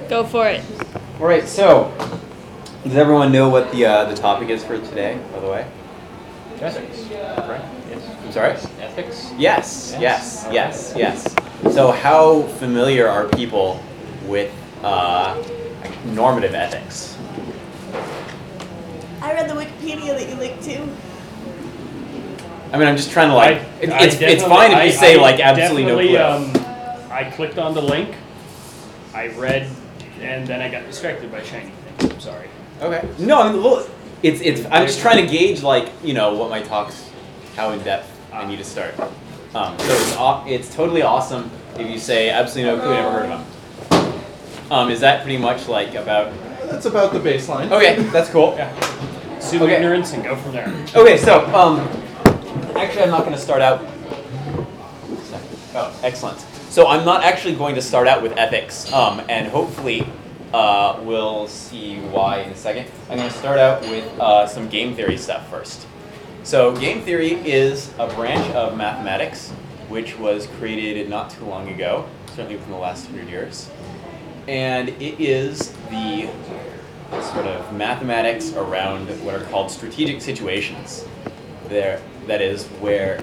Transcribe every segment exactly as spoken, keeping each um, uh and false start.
Go for it. All right, so does everyone know what the uh, the topic is for today, by the way? Ethics, right? Yes. I'm sorry? Ethics? Yes, yes, yes, yes. So how familiar are people with uh, normative ethics? I read the Wikipedia that you linked to. I mean, I'm just trying to like, I- it, I it's, it's fine if you I- say I like absolutely no clue. definitely, Um, I clicked on the link, I read, and then I got distracted by shiny things. I'm sorry. Okay. No, I mean, well, it's it's. I'm just trying to gauge, like, you know, what my talks, how in depth I need to start. Um, so it's aw- it's totally awesome if you say absolutely no clue, never heard of them. Um, is that pretty much like about? That's about the baseline. Okay, that's cool. Yeah. Assume Okay. ignorance and go from there. Okay, so um, actually, I'm not going to start out. Oh, excellent. So I'm not actually going to start out with ethics, um, and hopefully uh, we'll see why in a second. I'm going to start out with uh, some game theory stuff first. So game theory is a branch of mathematics which was created not too long ago, certainly within the last hundred years, and it is the sort of mathematics around what are called strategic situations. There, that is where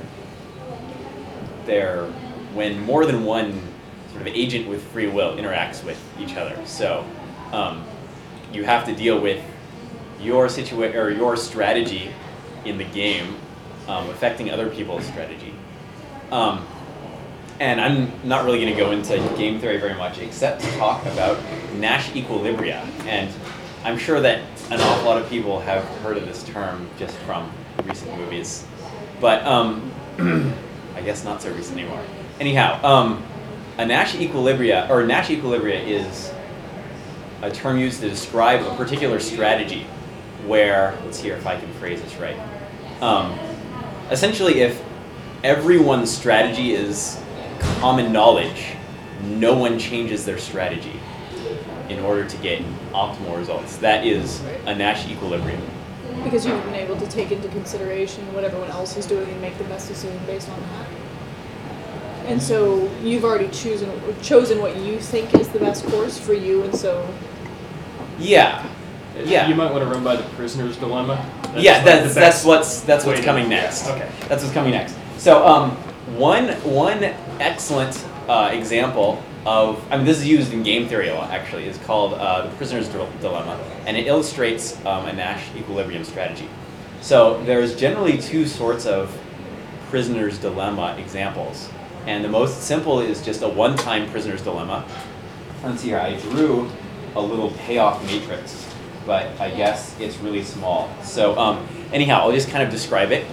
there, when more than one sort of agent with free will interacts with each other. So um, you have to deal with your situa- or your strategy in the game um, affecting other people's strategy. Um, and I'm not really going to go into game theory very much, except to talk about Nash equilibria. And I'm sure that an awful lot of people have heard of this term just from recent movies, but um, I guess not so recent anymore. Anyhow, um, a Nash equilibria, or Nash equilibria is a term used to describe a particular strategy where, let's see if I can phrase this right. Um, essentially, if everyone's strategy is common knowledge, no one changes their strategy in order to get optimal results. That is a Nash equilibrium. Because you've been able to take into consideration what everyone else is doing and make the best decision based on that. And so you've already chosen chosen what you think is the best course for you, and so... Yeah. Yeah. You might want to run by the prisoner's dilemma. That's yeah, like that's the that's best what's that's way what's to- coming yeah, next. okay. That's what's coming next. So um, one one excellent uh, example of, I mean, this is used in game theory a lot actually, is called uh, the prisoner's Dil- dilemma, and it illustrates um, a Nash equilibrium strategy. So there's generally two sorts of prisoner's dilemma examples, and the most simple is just a one-time prisoner's dilemma. Let's see here, I drew a little payoff matrix, but I guess it's really small. So um, anyhow, I'll just kind of describe it.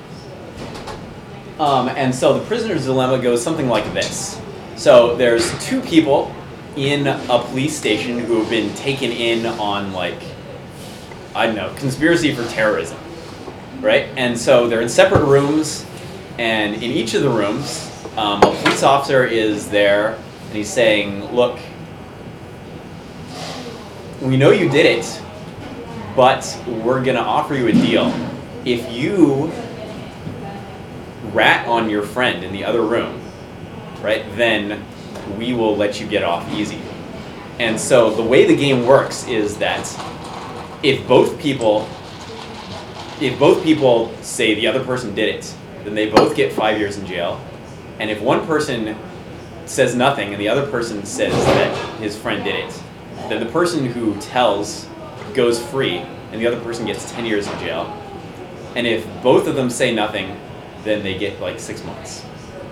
Um, and so the prisoner's dilemma goes something like this. So there's two people in a police station who have been taken in on, like, I don't know, conspiracy for terrorism, right? And so they're in separate rooms, and in each of the rooms, um, a police officer is there, and he's saying, look, we know you did it, but we're gonna offer you a deal. If you rat on your friend in the other room, right, then we will let you get off easy. And so the way the game works is that if both people, if both people say the other person did it, then they both get five years in jail. And if one person says nothing and the other person says that his friend did it, then the person who tells goes free and the other person gets ten years in jail. And if both of them say nothing, then they get like six months.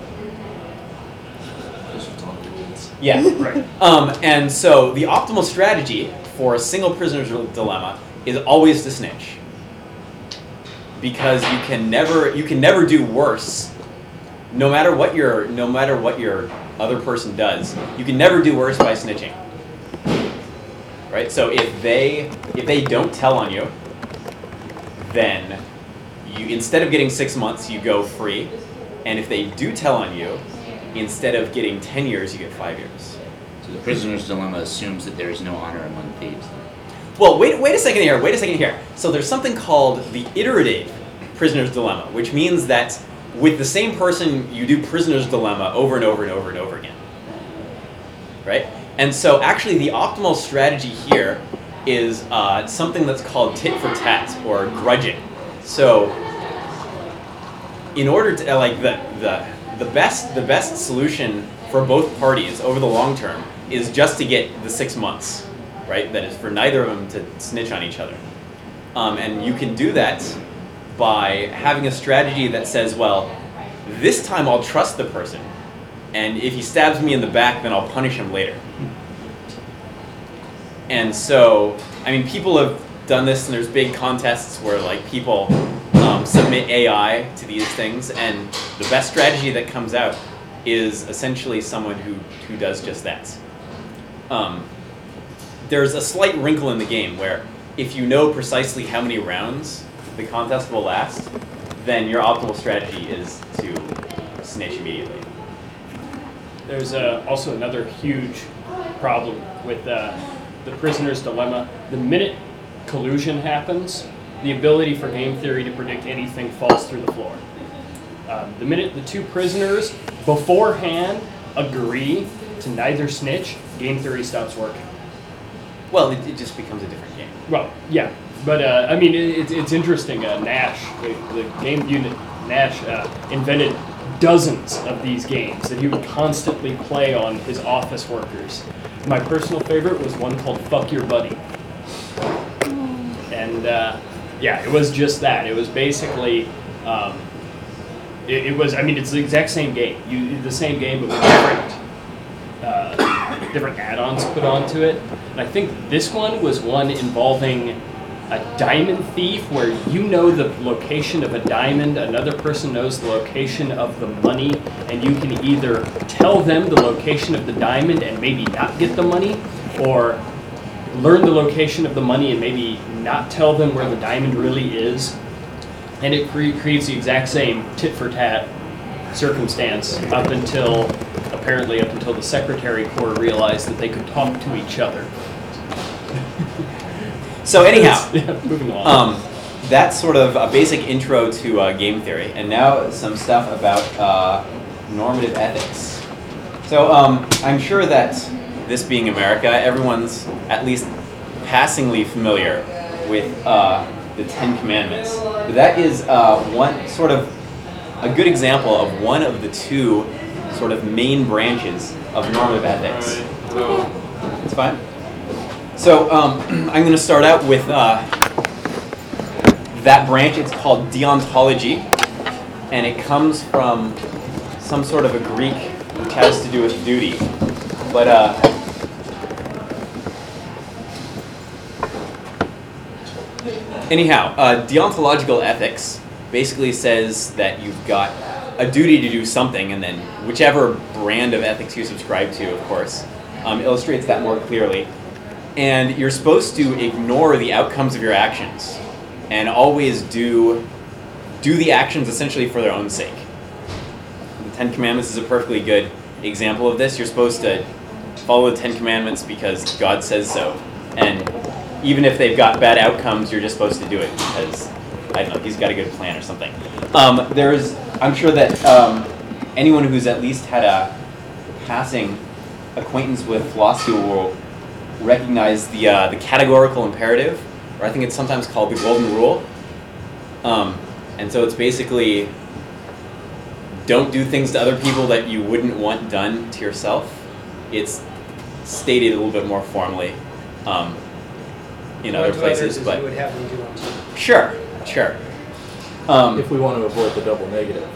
Yeah, Right. Um, and so the optimal strategy for a single prisoner's dilemma is always to snitch, because you can never you can never do worse. No matter what your no matter what your other person does, you can never do worse by snitching. Right? So if they if they don't tell on you, then you, instead of getting six months, you go free. And if they do tell on you, instead of getting ten years, you get five years. So the prisoner's dilemma assumes that there is no honor among thieves. Well, wait, wait a second here. Wait a second here. So there's something called the iterative prisoner's dilemma, which means that with the same person, you do prisoner's dilemma over and over and over and over again. Right? And so actually the optimal strategy here is uh, something that's called tit for tat or grudging. So in order to uh, like the, the the best the best solution for both parties over the long term is just to get the six months, right? That is for neither of them to snitch on each other. Um, and you can do that by having a strategy that says, well, this time I'll trust the person, and if he stabs me in the back, then I'll punish him later. And so, I mean, people have done this, and there's big contests where like people um, submit A I to these things, and the best strategy that comes out is essentially someone who, who does just that. Um, there's a slight wrinkle in the game where if you know precisely how many rounds the contest will last, then your optimal strategy is to snitch immediately. There's uh, also another huge problem with uh, the prisoner's dilemma. The minute collusion happens, the ability for game theory to predict anything falls through the floor. Um, the minute the two prisoners beforehand agree to neither snitch, game theory stops working. Well, it, it just becomes a different game. Well, yeah, but uh, I mean, it, it's, it's interesting. Uh, Nash, the, the game unit, Nash uh, invented dozens of these games that he would constantly play on his office workers. My personal favorite was one called Fuck Your Buddy. And uh, yeah, it was just that. It was basically, um, it, it was, I mean, it's the exact same game. You, the same game, but with different, uh, different add-ons put onto it. And I think this one was one involving a diamond thief where you know the location of a diamond, another person knows the location of the money, and you can either tell them the location of the diamond and maybe not get the money, or learn the location of the money and maybe not tell them where the diamond really is. And it cre- creates the exact same tit-for-tat circumstance up until, apparently up until the Secretary Corps realized that they could talk to each other. So anyhow, Yeah, moving on. um, that's sort of a basic intro to uh, game theory, and now some stuff about uh, normative ethics. So um, I'm sure that this being America, everyone's at least passingly familiar with uh, the Ten Commandments. But that is uh, one sort of a good example of one of the two sort of main branches of normative ethics. It's fine. So um, I'm going to start out with uh, that branch. It's called deontology, and it comes from some sort of a Greek which has to do with duty. But uh, anyhow, uh, deontological ethics basically says that you've got a duty to do something, and then whichever brand of ethics you subscribe to, of course, um, illustrates that more clearly. And you're supposed to ignore the outcomes of your actions and always do do the actions essentially for their own sake. The Ten Commandments is a perfectly good example of this. You're supposed to follow the Ten Commandments because God says so. And even if they've got bad outcomes, you're just supposed to do it because, I don't know, he's got a good plan or something. Um, there's, I'm sure that um, anyone who's at least had a passing acquaintance with philosophy will recognize the uh, the categorical imperative, or I think it's sometimes called the golden rule. Um, and so it's basically don't do things to other people that you wouldn't want done to yourself. It's stated a little bit more formally um, in other places, but you would have them do unto you. sure, sure. Um, If we want to avoid the double negative.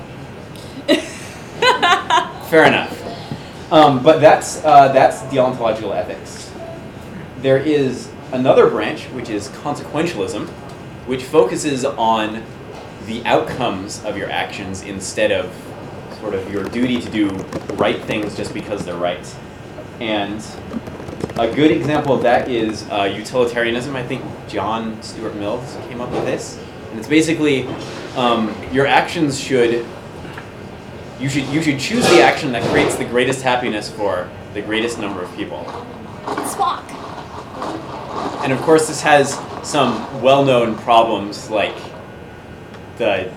Fair enough. Um, but that's uh, that's deontological ethics. There is another branch, which is consequentialism, which focuses on the outcomes of your actions instead of sort of your duty to do right things just because they're right. And a good example of that is uh, utilitarianism. I think John Stuart Mills came up with this. And it's basically um, your actions should you should you should choose the action that creates the greatest happiness for the greatest number of people. Spock. And of course, this has some well-known problems, like the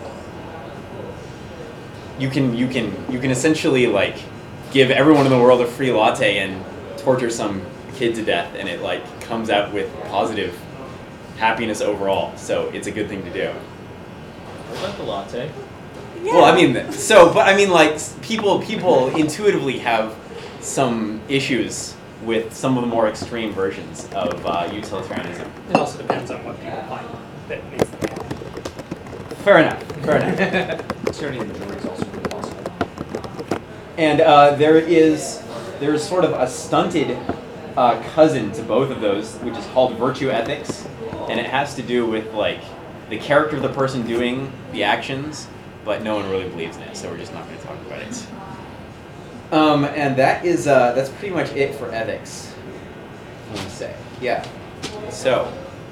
you can you can you can essentially like give everyone in the world a free latte and torture some kid to death and it like comes out with positive happiness overall. So it's a good thing to do. What about the latte? Yeah. Well, I mean, so, but I mean, like, people people intuitively have some issues with some of the more extreme versions of uh, utilitarianism. It also depends on what people find that makes them happy. Fair enough. Fair enough. Tyranny of the majority is also really possible. And uh, there is there's sort of a stunted uh, cousin to both of those, which is called virtue ethics, and it has to do with like the character of the person doing the actions, but no one really believes in it, so we're just not going to talk about it. Um, and that is uh, that's pretty much it for ethics. Let me say, yeah. So,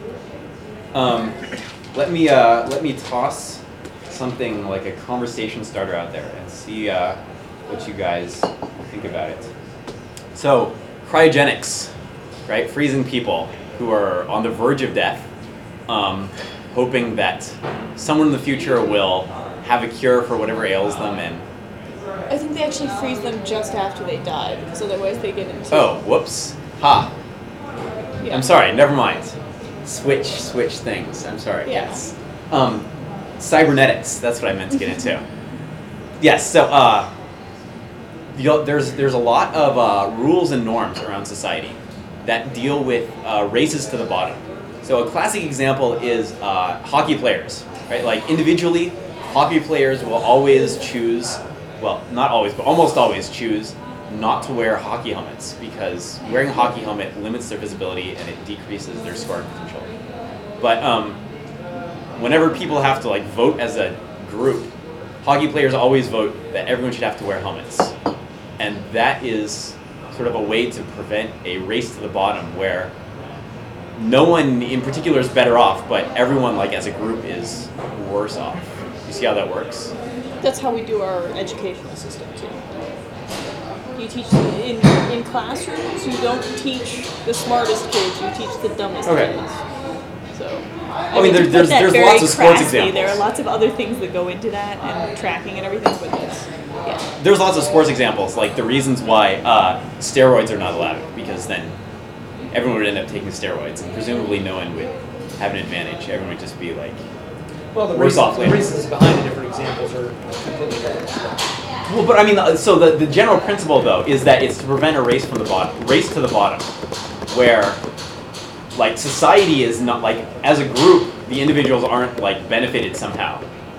um, let me uh, let me toss something like a conversation starter out there and see uh, what you guys think about it. So, cryogenics, right? Freezing people who are on the verge of death, um, hoping that someone in the future will have a cure for whatever ails them, and I think they actually freeze them just after they die, because otherwise they get into. oh, whoops, ha. Yeah. I'm sorry, never mind. Switch, switch things. I'm sorry. Yeah. Yes. Um, cybernetics. That's what I meant to get into. Yes. So, uh, you'll, there's there's a lot of uh, rules and norms around society that deal with uh, races to the bottom. So a classic example is uh, hockey players, right? Like individually, hockey players will always choose, well, not always, but almost always choose not to wear hockey helmets because wearing a hockey helmet limits their visibility and it decreases their scoring potential. But um, whenever people have to like vote as a group, hockey players always vote that everyone should have to wear helmets. And that is sort of a way to prevent a race to the bottom where no one in particular is better off, but everyone like as a group is worse off. You see how that works? That's how we do our educational system too. You teach in in classrooms. You don't teach the smartest kids. You teach the dumbest Okay. kids. So. I mean, to there, put there's that there's very lots of sports crassly, examples. There are lots of other things that go into that and tracking and everything, but yes. Yeah. There's lots of sports examples, like the reasons why uh, steroids are not allowed, because then everyone would end up taking steroids, and presumably no one would have an advantage. Everyone would just be like, Well, the, Worse reasons, off the later. reasons behind the different examples are completely different. well, but I mean, uh, so the, the general principle though is that it's to prevent a race from the bottom, race to the bottom, where like society is not like as a group, the individuals aren't like benefited somehow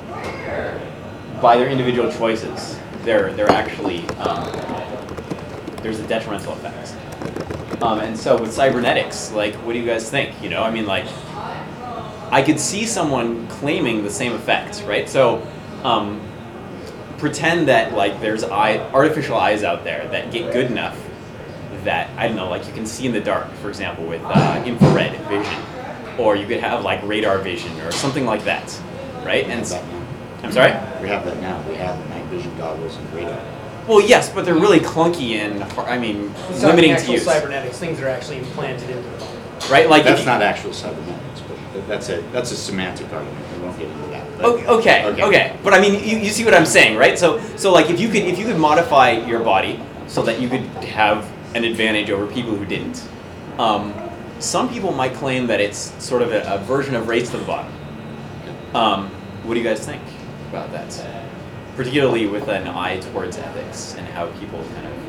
by their individual choices. They're they're actually um, there's a detrimental effect. Um, and so with cybernetics, like, what do you guys think? You know, I mean, like, I could see someone claiming the same effects, right? So, um, pretend that like there's eye, artificial eyes out there that get good enough that I don't know, like you can see in the dark, for example, with uh, infrared vision, or you could have like radar vision or something like that, right? And that s- now. I'm sorry. We have that now. We have night vision goggles and radar. Well, yes, but they're really clunky and har- I mean It's not limiting the to actual use, cybernetics, things that are actually implanted into the body. right? Like if That's you- not actual cybernetics, but that's a that's a semantic argument. We won't get into that. But, O- Okay, okay, but I mean, you, you see what I'm saying, right? So, so like, if you could, if you could modify your body so that you could have an advantage over people who didn't, um, some people might claim that it's sort of a, a version of race to the bottom. Um, what do you guys think about that? Particularly with an eye towards ethics and how people kind of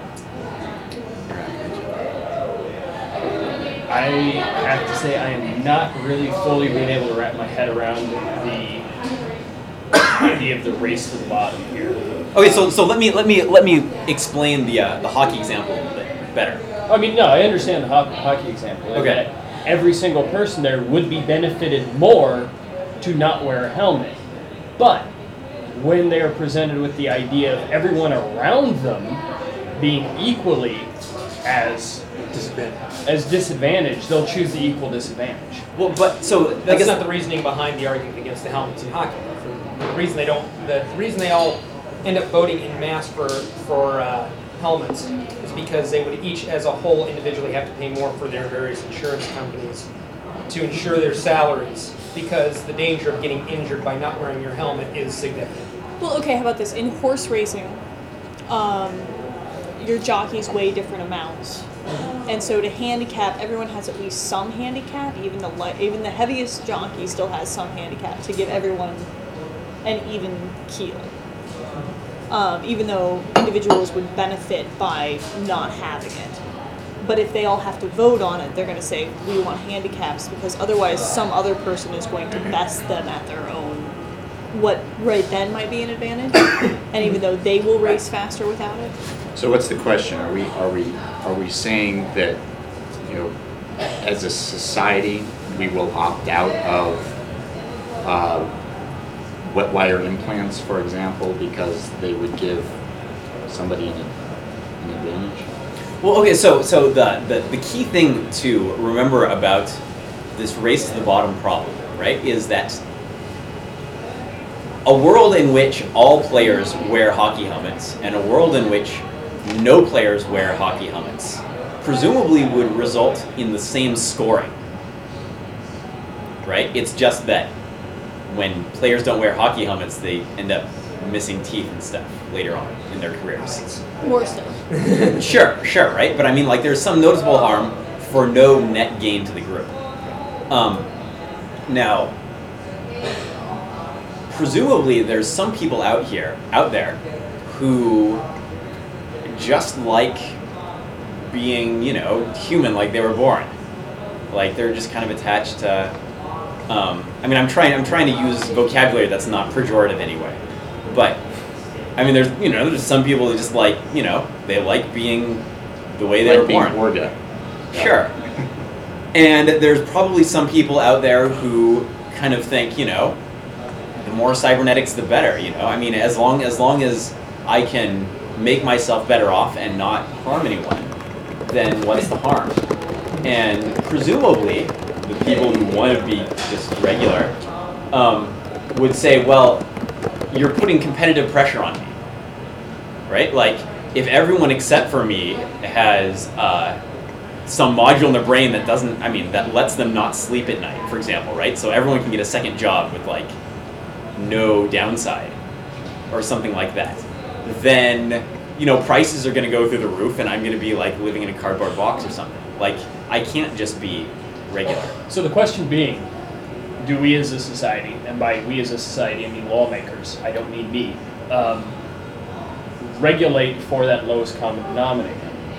interact with each other. I have to say I am not really fully being able to wrap my head around the idea of the race to the bottom here. Okay, so so let me let me let me explain the uh, the hockey example a little bit better. I mean, no, I understand the ho- hockey example. in Okay. that every single person there would be benefited more to not wear a helmet. But when they are presented with the idea of everyone around them being equally as Disadvantage. as disadvantaged, they'll choose the equal disadvantage. Well, but so I That's guess not the reasoning behind the argument against the helmets in hockey. For the reason they don't, the reason they all end up voting in mass for for uh, helmets is because they would each, as a whole, individually have to pay more for their various insurance companies to insure their salaries because the danger of getting injured by not wearing your helmet is significant. Well, okay, how about this? In horse racing, um, your jockeys weigh different amounts. And so to handicap, everyone has at least some handicap. Even the light, even the heaviest jockey still has some handicap to give everyone an even keel. Um, even though individuals would benefit by not having it. But if they all have to vote on it, they're going to say, we want handicaps, because otherwise some other person is going to best them at their own, what right then might be an advantage. And even though they will race faster without it. So what's the question? Are we are we are we saying that, you know, as a society we will opt out of uh, wet wire implants, for example, because they would give somebody an, an advantage? Well, okay, so so the, the, the key thing to remember about this race to the bottom problem, right, is that a world in which all players wear hockey helmets and a world in which no players wear hockey helmets presumably would result in the same scoring, right? It's just that when players don't wear hockey helmets, they end up missing teeth and stuff later on in their careers. More stuff. Sure, sure, right? But I mean, like, there's some noticeable harm for no net gain to the group. Um, now, presumably, there's some people out here, out there, who just like being, you know, human, like they were born. Like they're just kind of attached to. Um, I mean, I'm trying. I'm trying to use vocabulary that's not pejorative anyway. But I mean, there's you know, there's some people who just like you know they like being the way they Like were being born. Orga. Sure. And there's probably some people out there who kind of think, you know, the more cybernetics, the better. You know, I mean, as long as long as I can make myself better off and not harm anyone, then what's the harm? And presumably, the people who want to be just regular um, would say, well, you're putting competitive pressure on me, right? Like, if everyone except for me has uh, some module in their brain that doesn't, I mean, that lets them not sleep at night, for example, right? So everyone can get a second job with, like, no downside or something like that. Then, you know, prices are going to go through the roof and I'm going to be, like, living in a cardboard box or something. Like, I can't just be regular. So the question being, do we as a society, and by we as a society I mean lawmakers, I don't mean me, um, regulate for that lowest common denominator?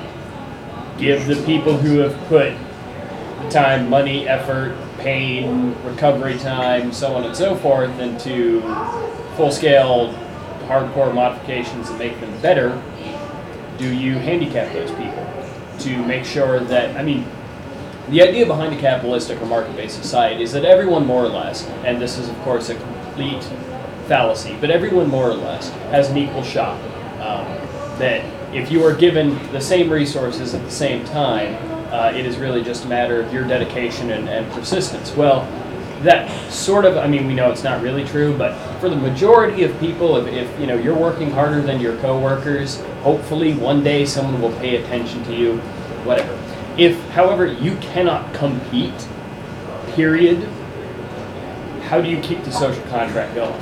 Give the people who have put the time, money, effort, pain, recovery time, so on and so forth, into full-scale, hardcore modifications that make them better. Do you handicap those people to make sure that, I mean, the idea behind a capitalistic or market-based society is that everyone more or less, and this is of course a complete fallacy, but everyone more or less has an equal shot. Um, that if you are given the same resources at the same time, uh, it is really just a matter of your dedication and, and persistence. Well, that sort of, I mean, we know it's not really true, but for the majority of people, if, if you know you're working harder than your coworkers, hopefully one day someone will pay attention to you, whatever. If, however, you cannot compete, period, how do you keep the social contract going?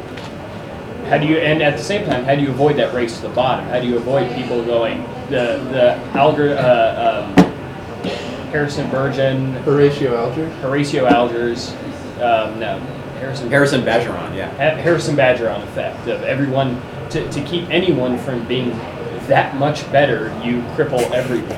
How do you, and at the same time, how do you avoid that race to the bottom? How do you avoid people going, the, the algor, uh, um, Harrison Burgeon, Horatio Alger? Horatio Alger's, um, no, Harrison Harrison Bergeron, yeah. Ha- Harrison Bergeron effect of everyone, to, to keep anyone from being that much better, you cripple everyone.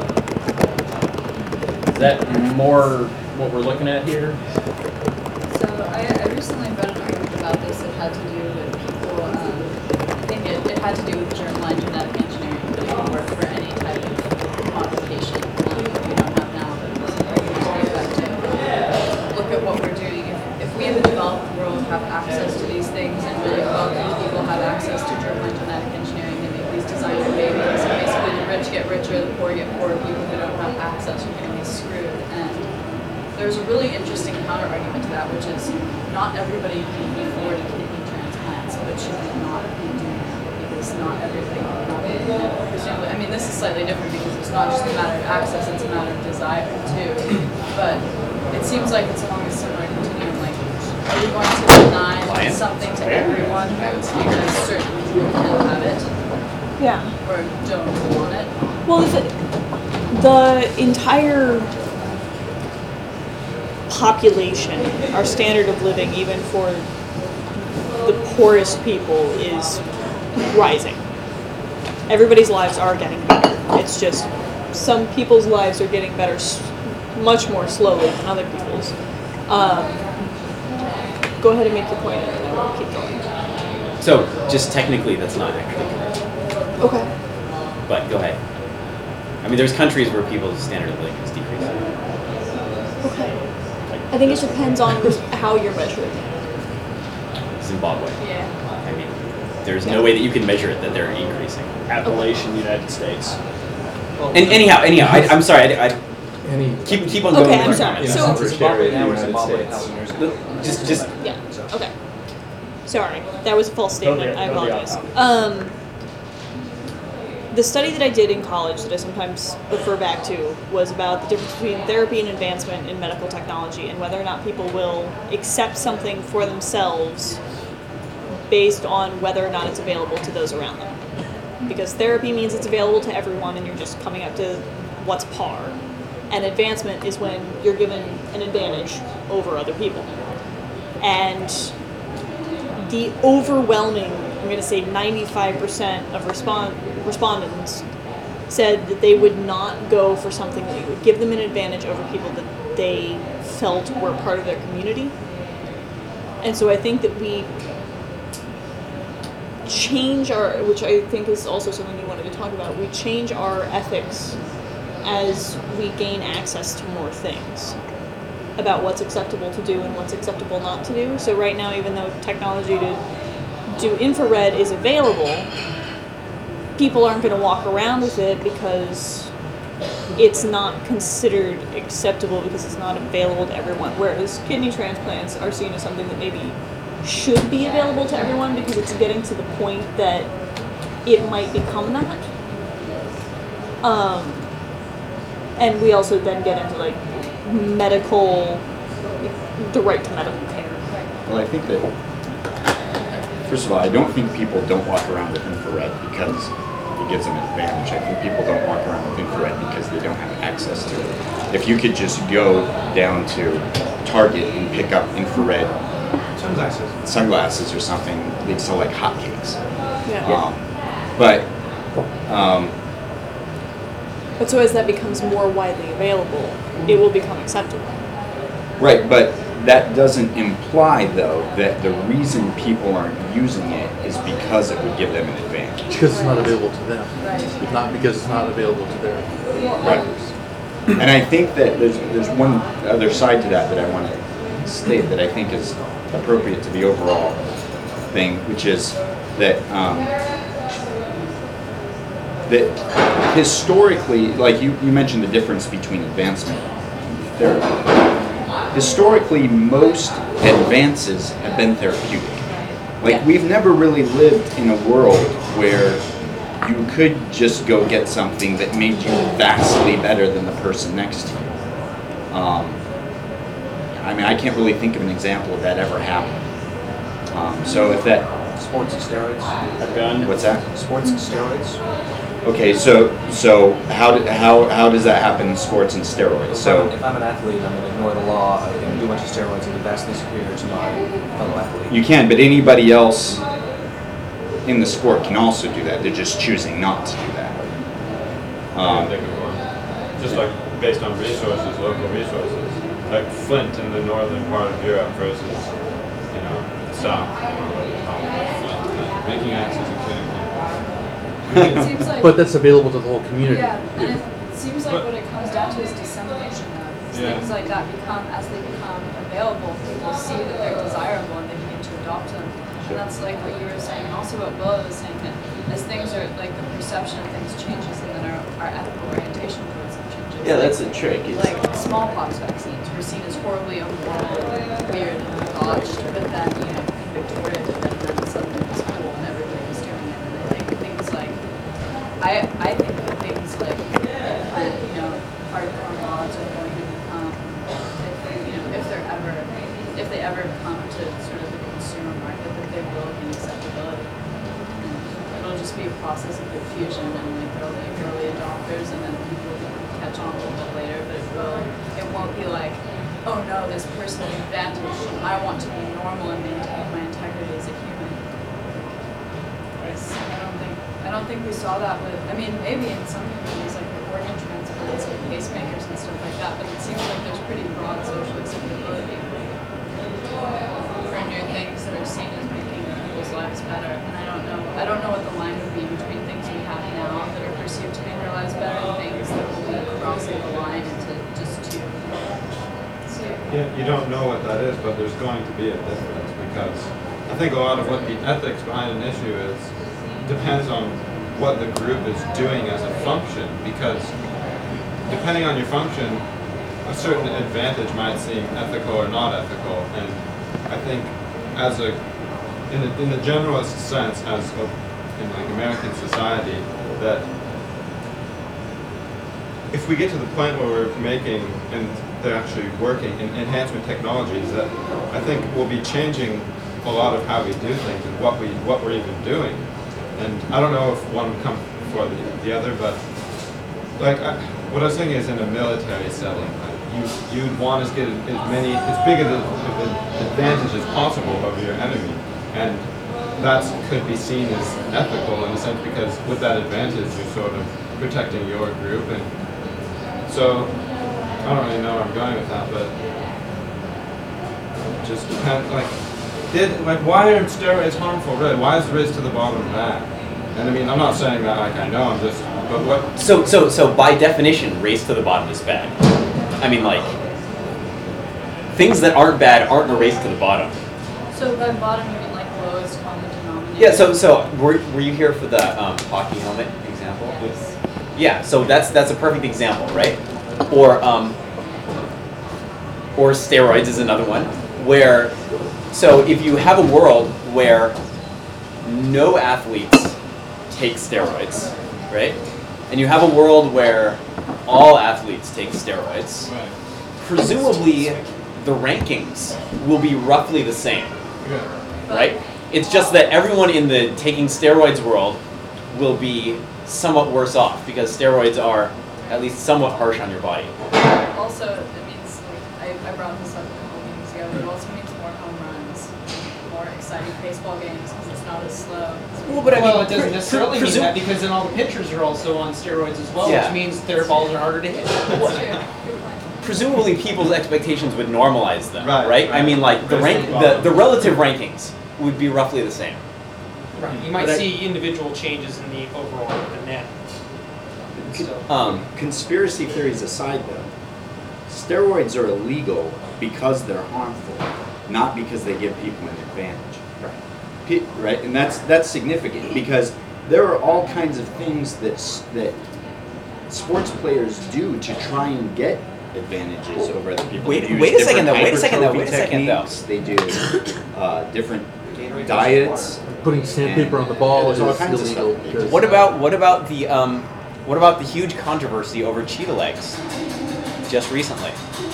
Is that more what we're looking at here? So I, I recently read an article about this that had to do with people, um, I think it, it had to do with germline genetic engineering, but it can work for any type of modification um, that we don't have now, but it was very effective. Look at what we're doing. If, if we in the developed world have access to these things and really wealthy people have access to germline genetic engineering and make these designer babies, and basically the rich get richer, the poor get poorer, people who don't have access are going to be screwed. And there's a really interesting counter-argument to that, which is not everybody can afford kidney transplants, but should we not be doing that? Because not everybody can. Presumably, I mean, this is slightly different because it's not just a matter of access, it's a matter of desire, too. But it seems like it's along a similar continuum. Like, are we going to deny Lion? something to everyone because certain people can have it? Yeah. or don't want it. Well, if it, the entire population, our standard of living, even for the poorest people, is rising. Everybody's lives are getting better. It's just some people's lives are getting better s- much more slowly than other people's. Um, go ahead and make your point, and then we'll keep going. So, just technically, that's not actually correct. Okay. But go ahead. I mean, there's countries where people's standard of living is decreasing. Okay. I think it depends on how you're measuring. Zimbabwe. Yeah. I mean, there's no way that you can measure it that they're increasing. Appalachian United States. And anyhow, anyhow, I, I'm sorry. I, I Any keep keep on going. Okay, with I'm your sorry. comments. So- average Zimbabwe area now in or the Zimbabwe a United thousand years States. ago. Just just Yeah. Okay. Sorry, that was a false statement. Totally- I totally apologize. off topic. Um, the study that I did in college that I sometimes refer back to was about the difference between therapy and advancement in medical technology and whether or not people will accept something for themselves based on whether or not it's available to those around them. Because therapy means it's available to everyone and you're just coming up to what's par. And advancement is when you're given an advantage over other people. And the overwhelming, I'm going to say ninety-five percent of respond, respondents said that they would not go for something that would give them an advantage over people that they felt were part of their community. And so I think that we change our, which I think is also something you wanted to talk about, we change our ethics as we gain access to more things about what's acceptable to do and what's acceptable not to do. So right now, even though technology to do infrared is available, people aren't going to walk around with it because it's not considered acceptable because it's not available to everyone. Whereas kidney transplants are seen as something that maybe should be available to everyone because it's getting to the point that it might become that. Um, and we also then get into like medical, the right to medical care. Well, I think that, first of all, I don't think people don't walk around with infrared because it gives them an advantage. I think people don't walk around with infrared because they don't have access to it. If you could just go down to Target and pick up infrared Sunglasses. sunglasses or something, they'd sell like hotcakes. Yeah. Um, but um, But so as that becomes more widely available, it will become acceptable. right, but that doesn't imply though that the reason people aren't using it is because it would give them an advantage. Because it's not available to them. Right. Not because it's not available to their Right. And I think that there's there's one other side to that that I want to state that I think is appropriate to the overall thing, which is that um, that historically, like you, you mentioned the difference between advancement and therapy. Historically, most advances have been therapeutic. Like, we've never really lived in a world where you could just go get something that made you vastly better than the person next to you. Um, I mean, I can't really think of an example of that ever happening. Um, so if that, Sports and steroids. A gun. what's that? Sports and steroids. Okay, so so how do, how how does that happen in sports and steroids? So So if I'm an athlete, I'm going to ignore the law and do a bunch of steroids and be vastly superior to my fellow athlete. you can, but anybody else in the sport can also do that. They're just choosing not to do that. Um, Think of one. Just like based on resources, local resources, like Flint in the northern part of Europe versus, you know, the south. Flint, making axes and killing people. It seems like. But that's available to the whole community. Yeah, and it seems like what it comes down to is dissemination now. It's Yeah. Things like that become, as they become available, people see that they're desirable and they begin to adopt them. And that's like what you were saying, and also what Will was saying, that as things are, like the perception of things changes and then our, our ethical orientation towards them changes. Yeah, Like- that's the trick. It's, Like smallpox vaccines were seen as horribly immoral, weird, and botched, but then, you know, Victoria did it, and then suddenly it was cool and everybody was doing it. And I think things like, I, I think that things like, uh, you know, hardcore mods are going to become, if, you know, if they're ever, if they ever come to sort of the consumer market, that they will gain acceptability. And it'll just be a process of diffusion, and like there'll be early adopters, and then people will catch on a little bit later. But it will, it won't be like, oh no, this personal advantage. I want to be normal and maintain my integrity as a human. Yes, I don't think I don't think we saw that with. I mean, maybe in some communities like the organ transplants and pacemakers and stuff like that. But it seems like there's pretty broad social acceptability for new things that are seen as making people's lives better. And I don't know. I don't know what the line would be between things we have now that are perceived to make our lives better and things that will be crossing the line into just two. Yeah, you don't know what that is, but there's going to be a difference because I think a lot of what the ethics behind an issue is depends on what the group is doing as a function, because depending on your function, a certain advantage might seem ethical or not ethical. And I think as a in, a, in the generalist sense, as a, in like American society, that if we get to the point where we're making and they're actually working in enhancement technologies, that I think will be changing a lot of how we do things and what we what we're even doing. And I don't know if one would come before the, the other, but like I, what I was thinking is in a military setting, you you'd want to get as many as big of an advantage as possible over your enemy, and that could be seen as ethical in a sense because with that advantage you're sort of protecting your group. And so I don't really know where I'm going with that, but it just depends. Like, did like why are steroids harmful? Really, why is the race to the bottom bad? And I mean, I'm not saying that like I know. I'm just, but what? So, so, so by definition, race to the bottom is bad. I mean, like, things that aren't bad aren't a race to the bottom. So by bottom, you mean like lowest common denominator? Yeah. So, so were were you here for the um, hockey helmet example? Yes. Yeah. So that's that's a perfect example, right? Or um, or steroids is another one where. So if you have a world where no athletes take steroids, right? And you have a world where all athletes take steroids, Right. presumably the rankings will be roughly the same, Yeah. right? It's just that everyone in the taking steroids world will be somewhat worse off because steroids are at least somewhat harsh on your body. Also, it means, like, I, I brought this up a couple meetings ago, but it also means more home runs, more exciting baseball games because it's not as slow. Well, but I Well, mean, it doesn't pre- necessarily pre- mean that because then all the pitchers are also on steroids as well, Yeah. which means their balls are harder to hit. That's true. Good point. presumably people's expectations would normalize them, Right, right? I right. mean, like the rank, the, the relative rankings would be roughly the same. Right. You might But I- see individual changes in the overall, the net. So, Um, Conspiracy theories aside, though, steroids are illegal because they're harmful, not because they give people an advantage. Right. Right, and that's that's significant because there are all kinds of things that s- that sports players do to try and get advantages over other people. Wait- They use wait a second, different though, wait a second, though, hypertrophy wait a second, though. techniques. They do uh, different diets. Putting sandpaper on the ball Yeah, is there's all kinds of illegal. stuff. because- what about what about the um, what about the huge controversy over cheetah legs just recently?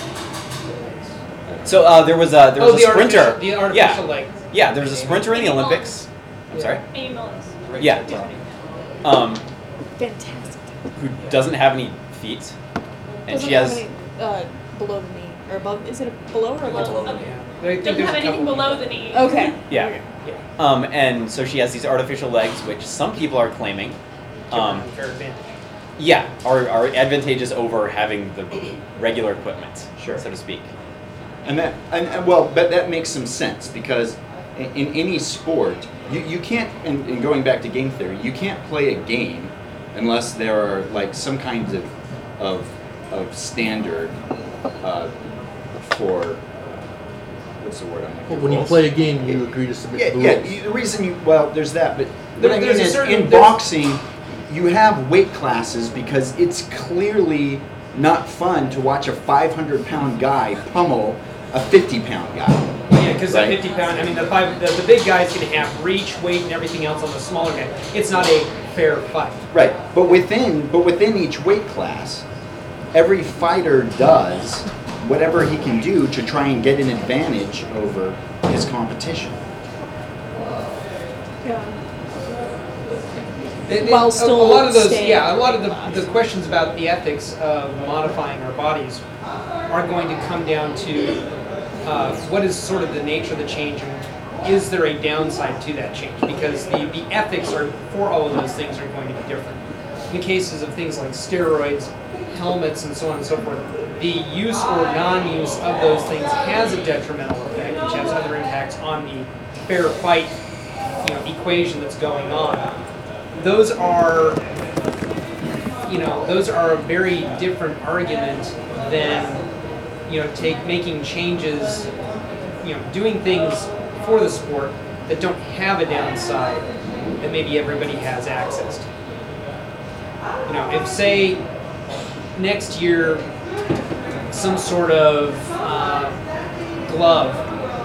So uh, there was a there was oh, a the sprinter. artificial, the artificial yeah, leg. yeah, there was a sprinter in the Olympics. I'm sorry. Amy Mullins. Yeah. Um, Fantastic. who doesn't have any feet, and Doesn't she have has any, uh, below the knee or above. Is it a below or above? Below the knee. I think Doesn't there's have a anything couple- below the knee. Okay. yeah. Um, and so she has these artificial legs, which some people are claiming, um, Unfair advantage. yeah, are, are advantageous over having the regular equipment, Sure. so to speak. And that, and, and well, but that makes some sense because in, in any sport, you, you can't, and, and going back to game theory, you can't play a game unless there are like some kinds of, of, of standard uh, for, what's the word I'm looking Well, for? when you play a game, you agree to submit Yeah, to the yeah. rules. you- The reason you well, there's that, but There- what I mean there's a is certain- in there's- boxing, you have weight classes because it's clearly not fun to watch a five hundred pound guy pummel a fifty pound guy. Yeah, because Right. the fifty pound, I mean, the five, the, the big guy's going to have reach, weight, and everything else on the smaller guy. It's not a fair fight. Right, but within but within each weight class, every fighter does whatever he can do to try and get an advantage over his competition. Yeah. It- it- While a- still a lot of those, staying yeah, a lot of class. the, the questions about the ethics of modifying our bodies are going to come down to uh, what is sort of the nature of the change, and is there a downside to that change? Because the, the ethics are for all of those things are going to be different. In the cases of things like steroids, helmets, and so on and so forth, the use or non-use of those things has a detrimental effect, which has other impacts on the fair fight, you know, equation that's going on. Those are, you know, those are a very different argument than, you know, take making changes, you know, doing things for the sport that don't have a downside that maybe everybody has access to. You know, if say next year some sort of uh, glove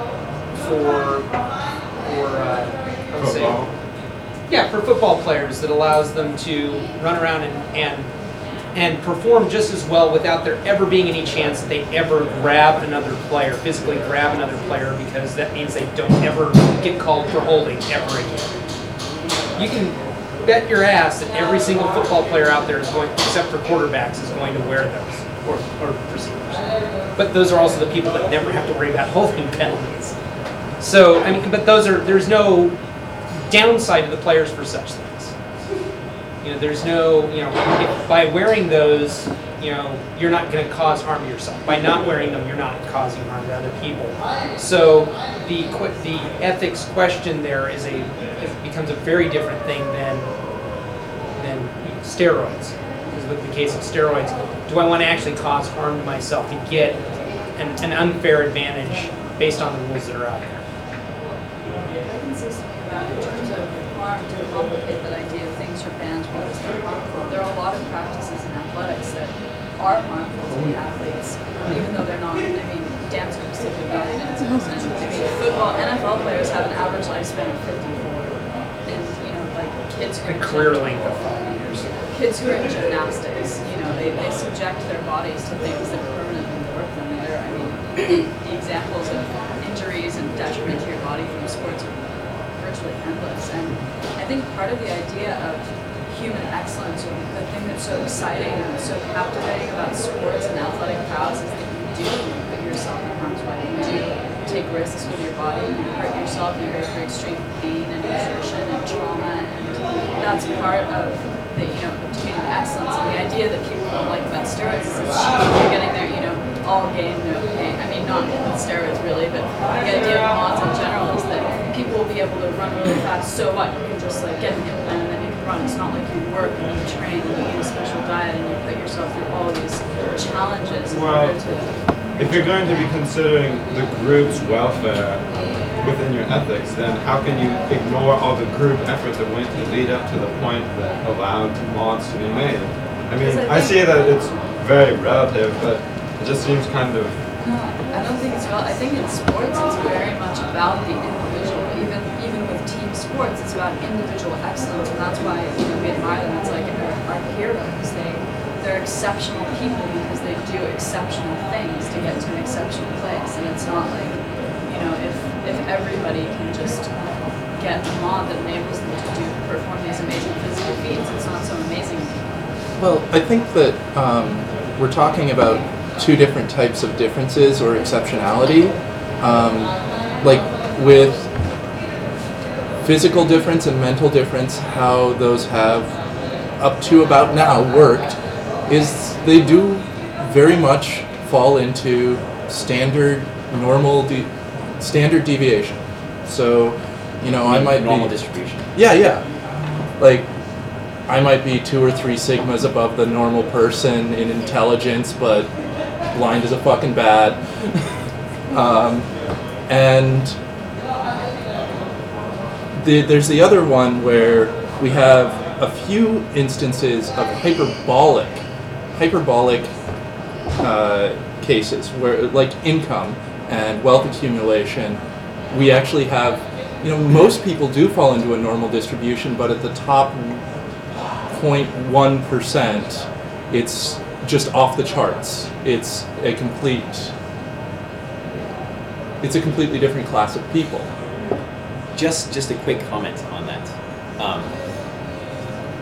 for for uh, I would say, Football. yeah, for football players that allows them to run around and, and and perform just as well without there ever being any chance that they ever grab another player, physically grab another player, because that means they don't ever get called for holding ever again. You can bet your ass that every single football player out there is going, except for quarterbacks, is going to wear those, or, or receivers. But those are also the people that never have to worry about holding penalties. So, I mean, but those are, there's no downside to the players for such things. You know, there's no, you know, if by wearing those, you know, you're not going to cause harm to yourself. By not wearing them, you're not causing harm to other people. So the que- the ethics question there is a it becomes a very different thing than than you know, steroids. Because with the case of steroids, do I want to actually cause harm to myself to get an, an unfair advantage based on the rules that are out there? I can say something about it in terms of harm to complicate that idea of things are banned because they're harmful. There are a lot of practices in athletics that are harmful to the athletes, even though they're not. I mean, dance groups typically valued in and I mean, football, N F L players have an average lifespan of fifty-four, and you know, like kids who A career length of five years. kids who are in gymnastics, you know, they, they subject their bodies to things that permanently warp them. There, I mean, the examples of injuries and detriment to your body from sports are virtually endless. And I think part of the idea of human excellence, or the thing that's so exciting and so captivating about sports and athletic prowess, is that you do put yourself in harm's way. You do take risks with your body. You hurt yourself. You go through extreme pain and exertion and trauma, and that's part of the, you know, obtaining excellence. And the idea that people don't like about steroids is it's cheap. You're getting there, you know, all gain, no pain. I mean, not with steroids really, but the idea of mods in general is that people will be able to run really fast. So what? You can just like get an implant and then you can run. It's not like you work and you train and you eat a special diet and you put yourself through all these challenges in Well, order to. If you're going to be considering the group's welfare within your ethics, then how can you ignore all the group effort that went to lead up to the point that allowed mods to be made? I mean, I see that it's very relative, but it just seems kind of... No, I don't think it's real. I think in sports it's very much about the individual. Even even with team sports, it's about individual excellence, and that's why, you know, we admire them. It's like our, our heroes. They they're exceptional people because they do exceptional things to get to an exceptional place. And it's not like, you know, if if everybody can just get a mod that enables them to do perform these amazing physical feats, it's not so amazing anymore. Well, I think that um, we're talking about two different types of differences or exceptionality. Um, like with physical difference and mental difference, how those have up to about now worked is they do very much fall into standard normal de- standard deviation. So, you know, I might normal be distribution. Yeah, yeah. Like I might be two or three sigmas above the normal person in intelligence, but blind as a fucking bat. um, and the, there's the other one where we have a few instances of hyperbolic, hyperbolic uh, cases where, like income and wealth accumulation, we actually have, you know, most people do fall into a normal distribution, but at the top zero point one percent, it's just off the charts. It's a complete, it's a completely different class of people. Just just a quick comment on that. Um,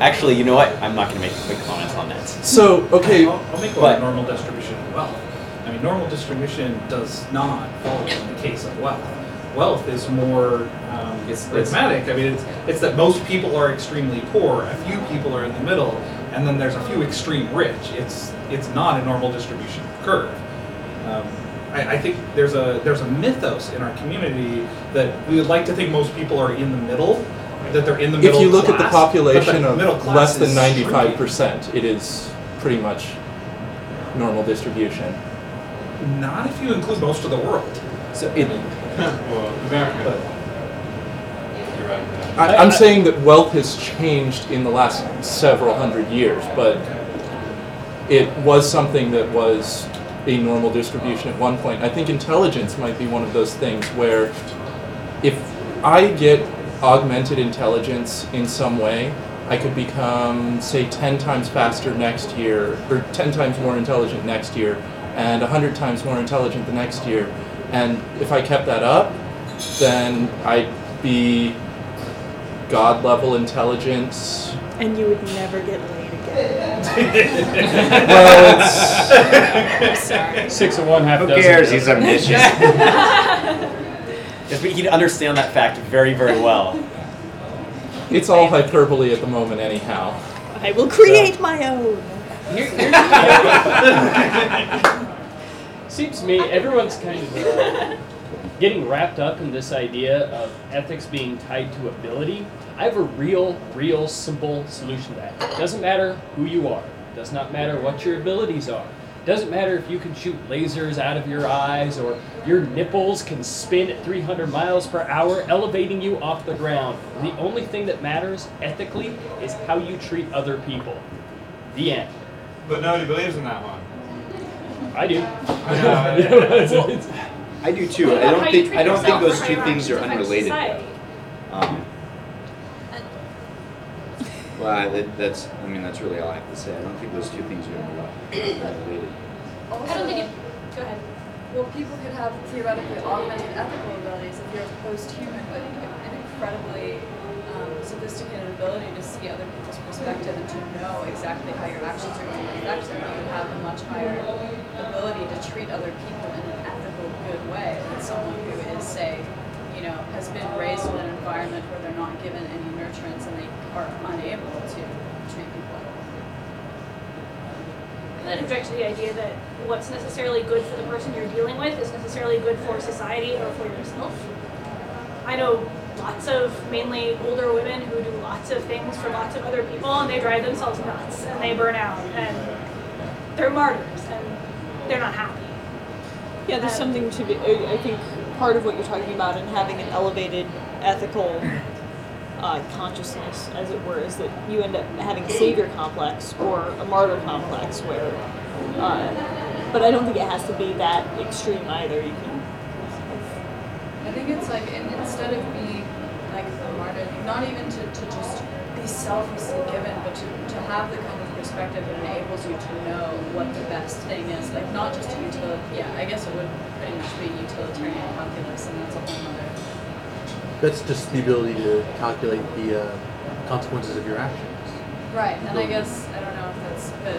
Actually, you know what? I'm not going to make a quick comment on that. So, okay, I'll, I'll make one But- on normal distribution of wealth. I mean, normal distribution does not follow in the case of wealth. Wealth is more um, It's- it's- arithmetic. I mean, it's, it's that most people are extremely poor, a few people are in the middle, and then there's a few extreme rich. It's it's not a normal distribution curve. Um, I, I think there's a there's a mythos in our community that we would like to think most people are in the middle, that they're in the middle if you look at the class, but population the of middle class less than is ninety-five shrinking. percent, it is pretty much normal distribution. Not if you include most of the world. So it, Well, America. You're right. yeah. I, I'm saying that wealth has changed in the last several hundred years, but it was something that was a normal distribution at one point. I think intelligence might be one of those things where if I get augmented intelligence in some way, I could become, say, ten times faster next year, or ten times more intelligent next year, and one hundred times more intelligent the next year. And if I kept that up, then I'd be God-level intelligence. And you would never get laid again. Well, it's... I'm sorry. Six of one, half Who dozen. cares? He's omniscient. yes, but he'd understand that fact very, very well. It's all hyperbole at the moment anyhow. I will create my own. Seems to me everyone's kind of uh, getting wrapped up in this idea of ethics being tied to ability. I have a real, real simple solution to that. It doesn't matter who you are. It does not matter what your abilities are. It doesn't matter if you can shoot lasers out of your eyes or your nipples can spin at three hundred miles per hour, elevating you off the ground. The only thing that matters ethically is how you treat other people. The end. But nobody believes in that one. I do. Uh, I do too. What I about don't how you think treat I don't think yourself those or how two your things are actions affect unrelated. society? Um, well, that, that's I mean that's really all I have to say. I don't think those two things are unrelated. I don't think it. Go ahead. Well, people could have theoretically augmented ethical abilities if you're post-human with an incredibly um, sophisticated ability to see other people's perspective and to know exactly how your actions are going to affect them. You would have a much higher ability to treat other people in an ethical, good way than someone who is, say, you know, has been raised in an environment where they're not given any nurturance and they are unable to treat people. And then object to the idea that what's necessarily good for the person you're dealing with is necessarily good for society or for yourself. I know lots of mainly older women who do lots of things for lots of other people and they drive themselves nuts and they burn out and they're martyrs and they're not happy. Yeah, there's something to be, I I think part of what you're talking about in having an elevated ethical uh, consciousness, as it were, is that you end up having a savior complex or a martyr complex where, uh, but I don't think it has to be that extreme either. You can, I think it's like, in, instead of being like a martyr, not even to, to just be selflessly given, but to, to have the kind of perspective that enables you to know what the best thing is. Like, not just a utility, yeah, I guess it would pretty much be utilitarian calculus, and that's a whole other. That's just the ability to calculate the uh, consequences of your actions. Right, and I guess, I don't know if that's, but.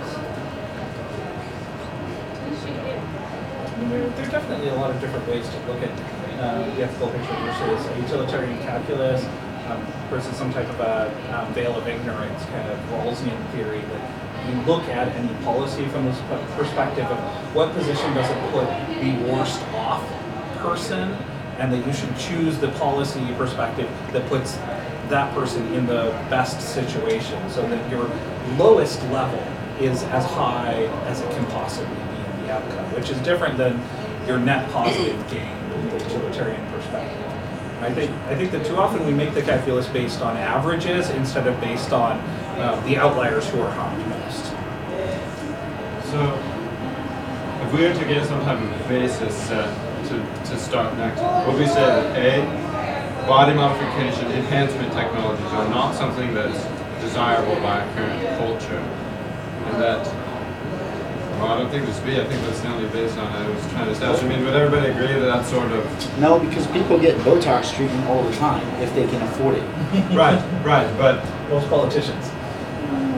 I mean, there, there are definitely a lot of different ways to look at uh, the ethical picture versus a utilitarian calculus um, versus some type of a um, veil of ignorance kind of Rawlsian theory that you look at any policy from this perspective of what position does it put the worst off person, and that you should choose the policy perspective that puts that person in the best situation so that your lowest level is as high as it can possibly be in the outcome, which is different than your net positive gain in the utilitarian perspective. And I think I think that too often we make the calculus based on averages instead of based on uh, the outliers who are harmed most. So, if we were to get some type of basis set to, to start next, would we say that A, body modification enhancement technologies are not something that's desirable by our current culture, and that, well, I don't think this B, I think that's the only base on it I was trying to establish. I mean, would everybody agree that that's sort of... No, because people get Botox treatment all the time if they can afford it. Right, right, but... Most politicians.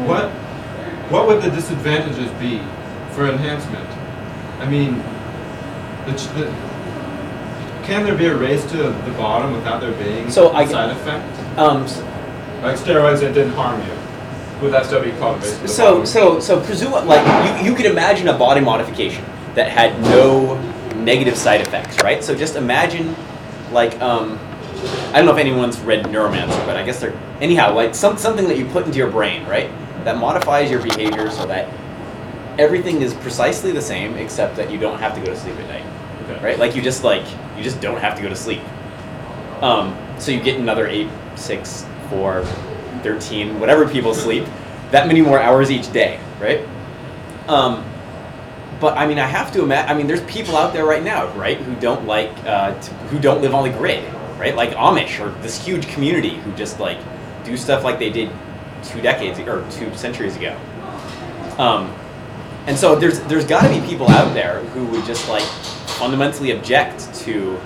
what what would the disadvantages be for enhancement? I mean, the, ch- the, can there be a race to the bottom without there being So a I- side effect? Um, Like steroids that didn't harm you. Would that still be called a race to the So, bottom? so, so presume like you, you could imagine a body modification that had no negative side effects, right? So just imagine, like, um, I don't know if anyone's read Neuromancer, but I guess they're anyhow like some something that you put into your brain, right? That modifies your behavior so that everything is precisely the same, except that you don't have to go to sleep at night, Okay. right? Like you just like you just don't have to go to sleep. Um, so you get another eight, six, four, thirteen, whatever people sleep, that many more hours each day, right? Um, but I mean, I have to imagine. I mean, there's people out there right now, right, who don't like, uh, t- who don't live on the grid, right? Like Amish or this huge community who just like do stuff like they did two decades or two centuries ago. Um, and so there's there's got to be people out there who would just like fundamentally object to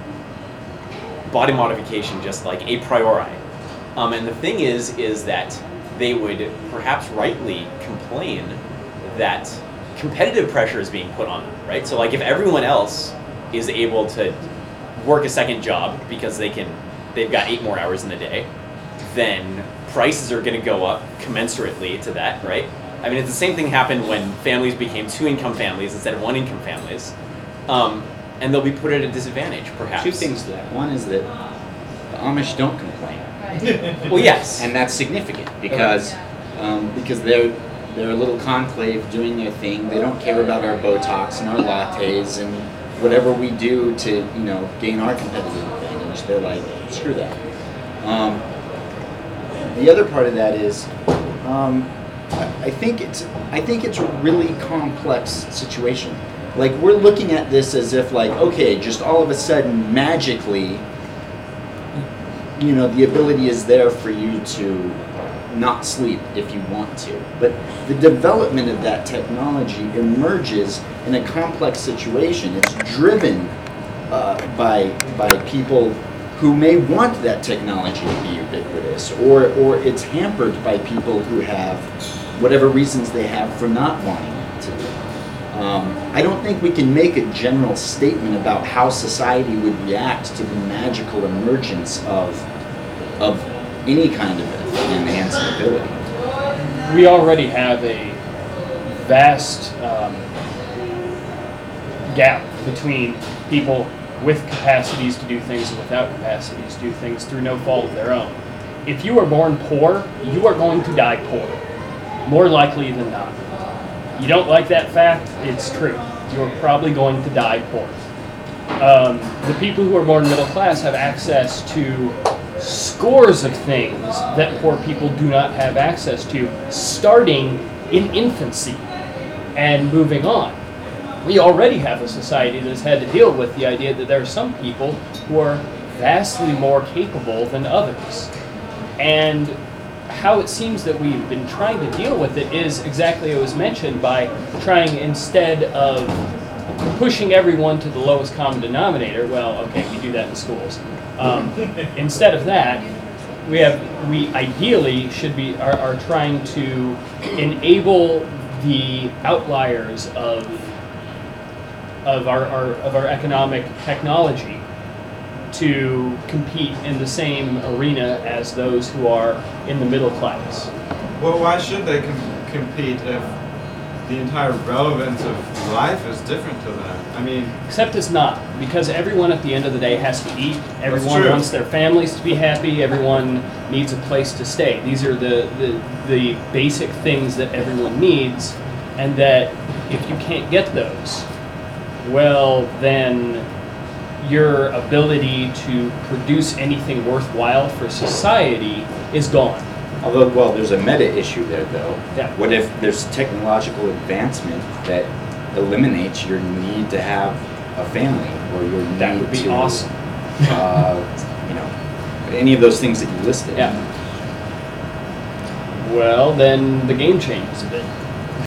body modification, just like a priori. Um, and the thing is, is that they would perhaps rightly complain that competitive pressure is being put on them, right? So like if everyone else is able to work a second job because they can, they've got eight more hours in the day, then prices are going to go up commensurately to that, right? I mean, it's the same thing happened when families became two-income families instead of one-income families, um, and they'll be put at a disadvantage, perhaps. Two things to that. One is that the Amish don't complain. Well, yes. And that's significant because um, because they're they're a little conclave doing their thing. They don't care about our Botox and our lattes and whatever we do to, you know, gain our competitive advantage. They're like, screw that. Um, the other part of that is, um, I I think it's I think it's a really complex situation. Like we're looking at this as if like, okay, just all of a sudden magically, you know, the ability is there for you to not sleep if you want to. But the development of that technology emerges in a complex situation. It's driven uh, by by people who may want that technology to be ubiquitous, or or it's hampered by people who have whatever reasons they have for not wanting it to be. Um, I don't think we can make a general statement about how society would react to the magical emergence of of any kind of enhanced ability. We already have a vast um, gap between people with capacities to do things and without capacities to do things through no fault of their own. If you are born poor, you are going to die poor, more likely than not. You don't like that fact? It's true. You're probably going to die poor. Um, the people who are born middle class have access to scores of things that poor people do not have access to, starting in infancy and moving on. We already have a society that's had to deal with the idea that there are some people who are vastly more capable than others. And how it seems that we've been trying to deal with it is exactly as was mentioned, by trying, instead of pushing everyone to the lowest common denominator, well, okay, we do that in schools. Um, instead of that, we have we ideally should be are, are trying to enable the outliers of of our, our of our economic technology to compete in the same arena as those who are in the middle class. Well, why should they com- compete if the entire relevance of life is different to them? I mean, Except it's not, because everyone at the end of the day has to eat. Everyone true. wants their families to be happy. Everyone needs a place to stay. These are the, the, the basic things that everyone needs, and that if you can't get those, well, then your ability to produce anything worthwhile for society is gone. Although, well, there's a meta issue there, though. Yeah. What if there's technological advancement that eliminates your need to have a family, or your need That would be to, awesome. uh, you know, any of those things that you listed? Yeah. Well, then the game changes a bit.